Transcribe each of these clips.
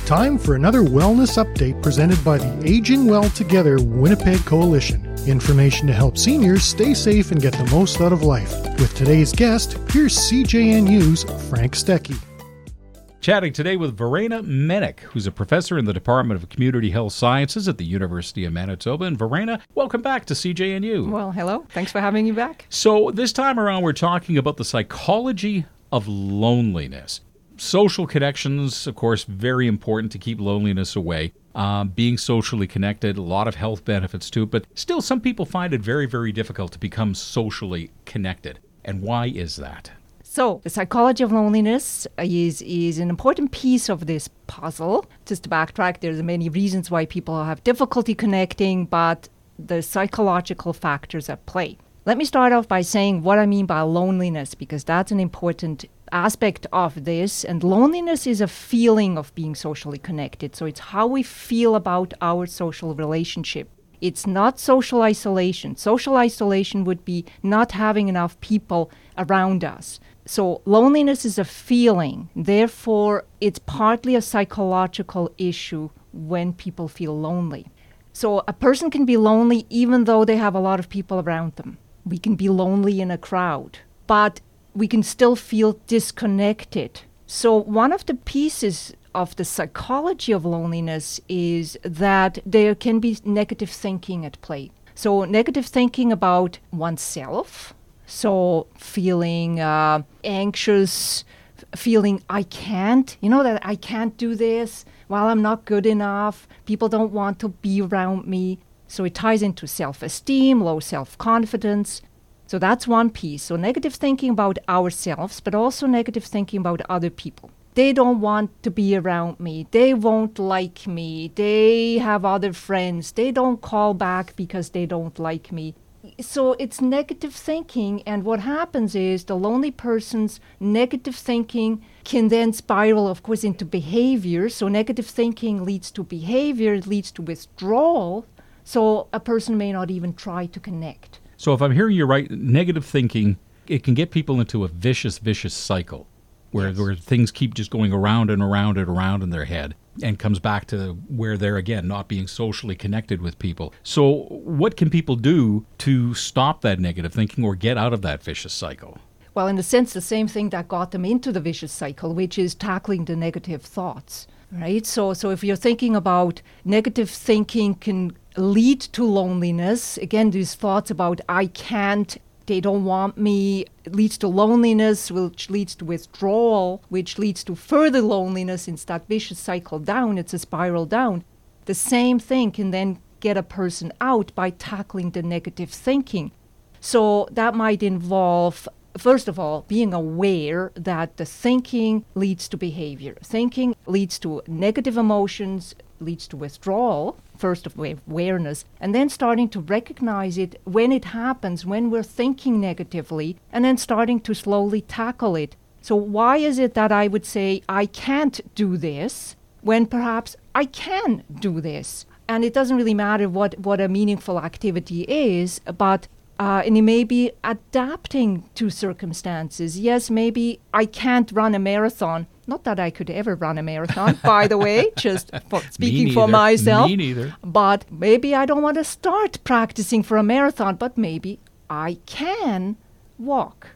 Time for another wellness update presented by the Aging Well Together Winnipeg Coalition. Information to help seniors stay safe and get the most out of life. With today's guest, here's CJNU's Frank Stecky. Chatting today with Verena Menick, who's a professor in the Department of Community Health Sciences at the University of Manitoba. And Verena, welcome back to CJNU. Well, hello. Thanks for having me back. So this time around, we're talking about the psychology of loneliness. Social connections, of course, very important to keep loneliness away. Being socially connected, a lot of health benefits to it, but still some people find it very, very difficult to become socially connected. And why is that? So the psychology of loneliness is an important piece of this puzzle. Just to backtrack, there's many reasons why people have difficulty connecting, but the psychological factors at play. Let me start off by saying what I mean by loneliness, because that's an important aspect of this. And loneliness is a feeling of being socially connected. So it's how we feel about our social relationship. It's not social isolation. Social isolation would be not having enough people around us. So loneliness is a feeling. Therefore, it's partly a psychological issue when people feel lonely. So a person can be lonely even though they have a lot of people around them. We can be lonely in a crowd, but we can still feel disconnected. So one of the pieces of the psychology of loneliness is that there can be negative thinking at play. So negative thinking about oneself. So feeling anxious, feeling I can't, that I can't do this, well, I'm not good enough, people don't want to be around me. So it ties into self-esteem, low self-confidence. So that's one piece. So negative thinking about ourselves, but also negative thinking about other people. They don't want to be around me. They won't like me. They have other friends. They don't call back because they don't like me. So it's negative thinking, and what happens is the lonely person's negative thinking can then spiral, of course, into behavior. So negative thinking leads to behavior, it leads to withdrawal. So a person may not even try to connect. So if I'm hearing you right, negative thinking, it can get people into a vicious cycle where things keep just going around and around and around in their head and comes back to where they're, again, not being socially connected with people. So what can people do to stop that negative thinking or get out of that vicious cycle? Well, in a sense, the same thing that got them into the vicious cycle, which is tackling the negative thoughts, right? So if you're thinking about negative thinking can lead to loneliness, again, these thoughts about I can't, they don't want me, it leads to loneliness, which leads to withdrawal, which leads to further loneliness. It's that vicious cycle down, it's a spiral down. The same thing can then get a person out by tackling the negative thinking. So that might involve, first of all, being aware that the thinking leads to behavior. Thinking leads to negative emotions, leads to withdrawal, first of all, awareness, and then starting to recognize it when it happens, when we're thinking negatively, and then starting to slowly tackle it. So why is it that I would say I can't do this when perhaps I can do this? And it doesn't really matter what a meaningful activity is, but and it may be adapting to circumstances. Yes, maybe I can't run a marathon. Not that I could ever run a marathon, by the way, just speaking for myself. Me neither. But maybe I don't want to start practicing for a marathon, but maybe I can walk.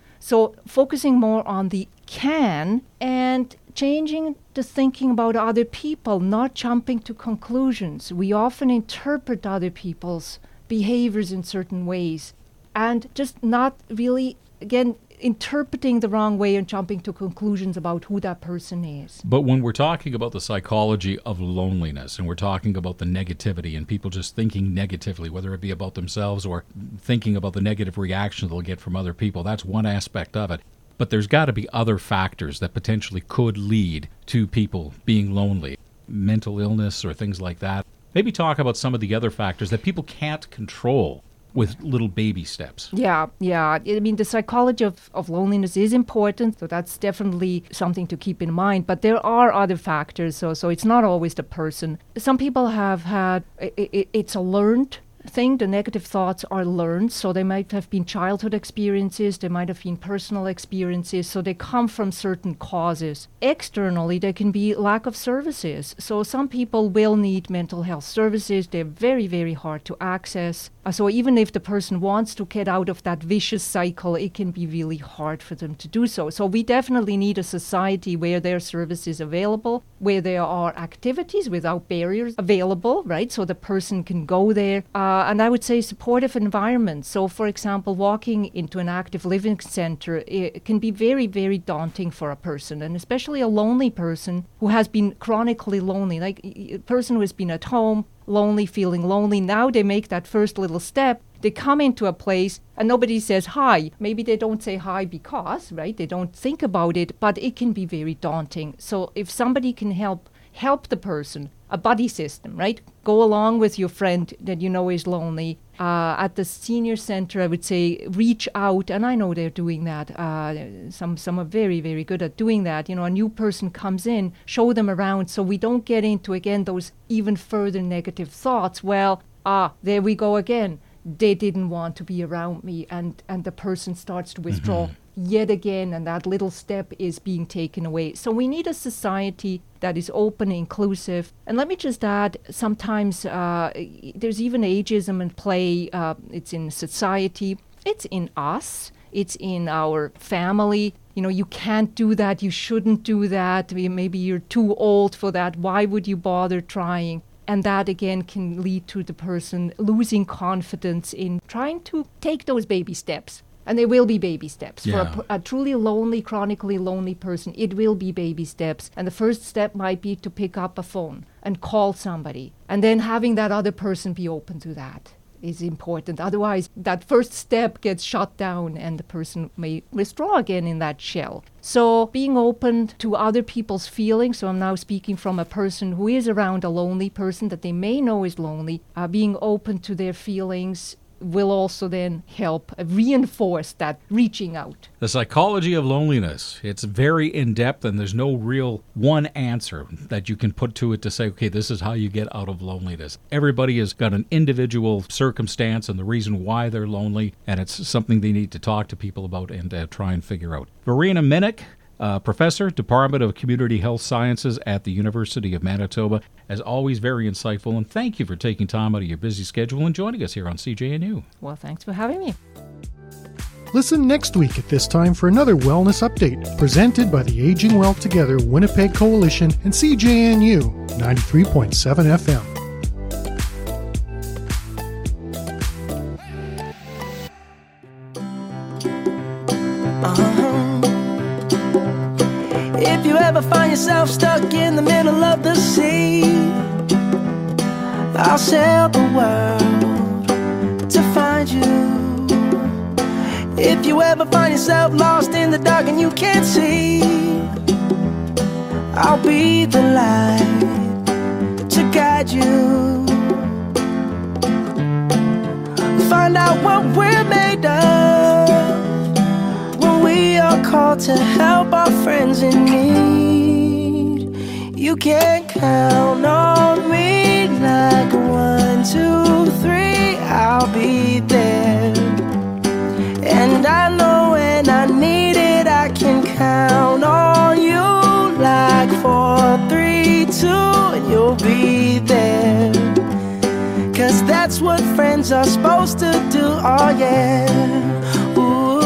So focusing more on the can and changing the thinking about other people, not jumping to conclusions. We often interpret other people's behaviors in certain ways and just not really, again, interpreting the wrong way and jumping to conclusions about who that person is. But when we're talking about the psychology of loneliness and we're talking about the negativity and people just thinking negatively, whether it be about themselves or thinking about the negative reaction they'll get from other people, that's one aspect of it. But there's got to be other factors that potentially could lead to people being lonely, mental illness or things like that. Maybe talk about some of the other factors that people can't control with little baby steps. Yeah. I mean, the psychology of loneliness is important, so that's definitely something to keep in mind. But there are other factors, so it's not always the person. Some people have had, it's a learned thing. The negative thoughts are learned, so they might have been childhood experiences, they might have been personal experiences, so they come from certain causes. Externally, they can be lack of services. So some people will need mental health services. They're very, very hard to access. So even if the person wants to get out of that vicious cycle, it can be really hard for them to do so. So we definitely need a society where there are services available, where there are activities without barriers available, right? So the person can go there. And I would say supportive environments. So for example, walking into an active living center, it can be very, very daunting for a person, and especially a lonely person who has been chronically lonely, like a person who has been at home, lonely, feeling lonely. Now they make that first little step. They come into a place and nobody says hi. Maybe they don't say hi because, right, they don't think about it, but it can be very daunting. So if somebody can help the person, a buddy system, right? Go along with your friend that you know is lonely. At the senior center, I would say reach out, and I know they're doing that. Some are very, very good at doing that. You know, a new person comes in, show them around, so we don't get into, again, those even further negative thoughts. Well, there we go again. They didn't want to be around me, and the person starts to withdraw yet again, and that little step is being taken away. So we need a society that is open, inclusive. And let me just add, sometimes there's even ageism in play. It's in society, it's in us, it's in our family. You know, you can't do that, you shouldn't do that, maybe you're too old for that, why would you bother trying? And that, again, can lead to the person losing confidence in trying to take those baby steps. And there will be baby steps. Yeah. For a truly lonely, chronically lonely person, it will be baby steps. And the first step might be to pick up a phone and call somebody. And then having that other person be open to that is important. Otherwise, that first step gets shut down and the person may withdraw again in that shell. So being open to other people's feelings, so I'm now speaking from a person who is around a lonely person that they may know is lonely, being open to their feelings will also then help reinforce that reaching out. The psychology of loneliness. It's very in-depth, and there's no real one answer that you can put to it to say, okay, this is how you get out of loneliness. Everybody has got an individual circumstance and the reason why they're lonely, and it's something they need to talk to people about and try and figure out. Verena Minnick, Professor, Department of Community Health Sciences at the University of Manitoba. As always, very insightful, and thank you for taking time out of your busy schedule and joining us here on CJNU. Well, thanks for having me. Listen next week at this time for another wellness update presented by the Aging Well Together Winnipeg Coalition and CJNU 93.7 FM. If you ever find yourself stuck in the middle of the sea, I'll sail the world to find you. If you ever find yourself lost in the dark and you can't see, I'll be the light to guide you. Find out what we're made of when we are called to help our friends in need. You can count on me like 1, 2, 3, I'll be there. And I know when I need it, I can count on you like 4, 3, 2, and you'll be there. 'Cause that's what friends are supposed to do, oh yeah. Ooh,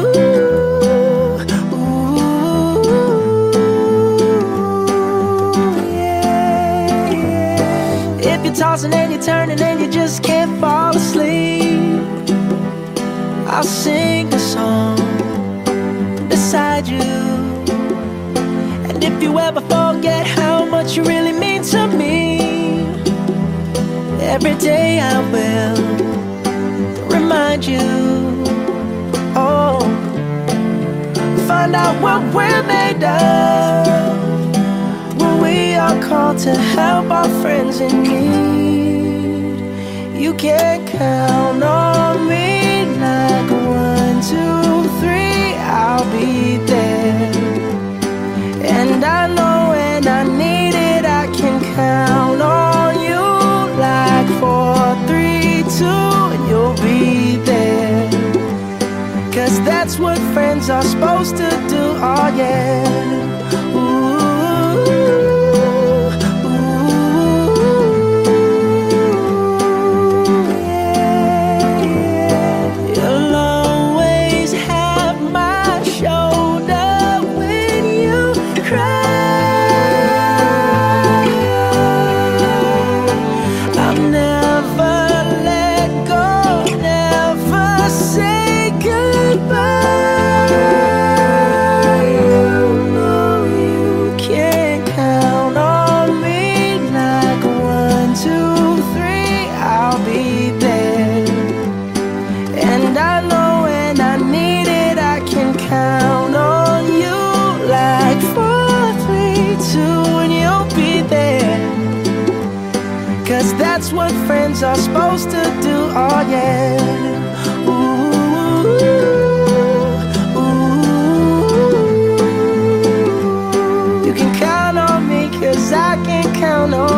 yeah, yeah. If you're tossing and you're turning and you just can't fall asleep, I'll sing a song beside you. And if you ever forget how much you really mean to me, every day I will remind you. Oh, find out what we're made of when we are called to help our friends in need. You can count on me like 1, 2, 3, I'll be there. And I know when I need it, I can count on you like 4, 3, 2, friends are supposed to do. Oh yeah. Ooh, yeah, yeah. You'll always have my shoulder when you cry. I'll never let go, never say goodbye. You know you can count on me like 1, 2, 3, I'll be there. And I know when I need it, I can count on you like 4, 3, 2, and you'll be there. 'Cause that's what friends are supposed to do, oh yeah. Ooh, ooh. You can count on me 'cause I can count on